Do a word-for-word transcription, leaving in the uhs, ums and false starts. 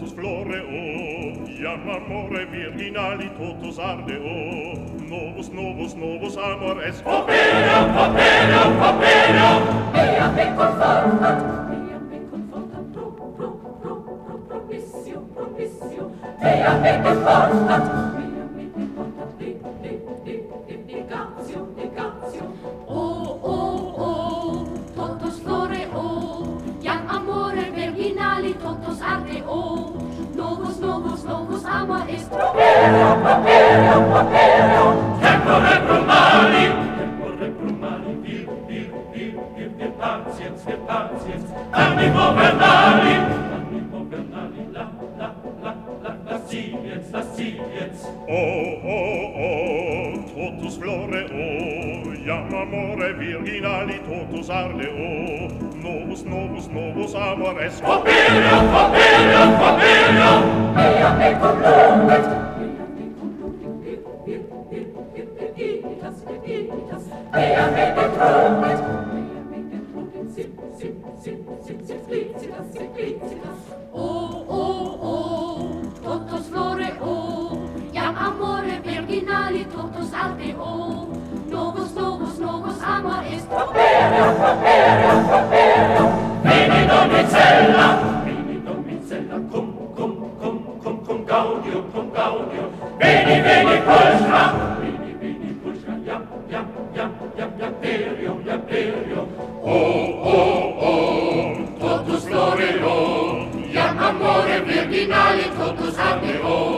totus floreo, iam amore virginali totus ardeo, novus, novus, novus amores. Opera, opera, opera, mea me confortat, mea me confortat, pro, pro, pro, pro, propissio, propissio, mea me confortat, mea me confortat, di, di, di, di, negatio, negatio. Oh, oh, oh, totus floreo, iam amore virginali totus ardeo, novus, novus, novus amor est. Propero, propero, propero, tempore brumali, Tempore brumali, vir, vir, vir, vir, vir, patiens, vir, patiens, animo vernali, animo vernali, la, la, la, la, lasciviens, lasciviens. oh, oh, oh, Totus floreo, iam amore virginali totus ardeo, novus, novus, novus amores. opera, opera, opera, mea me conlumet, mea me conlumet, vir, vir, vir, vir, virginitas, virginitas, mea me detrumet, mea me detrumet, sim, sim, sim, sim, simplicitas, simplicitas. Oh, oh, oh, totus floreo, iam amore virginali totus ardeo, novus, novus, novus amor est. Propero, propero, propero, veni domicella, Vini domicella, cum, cum, cum, cum, cum gaudio, cum gaudio. veni, veni pulsra, Vini, vini, pulsra, iam, iam, iam, iam, iam, perio, iam, perio. oh, oh, oh, totus floreo, iam amore virginali totus ardeo,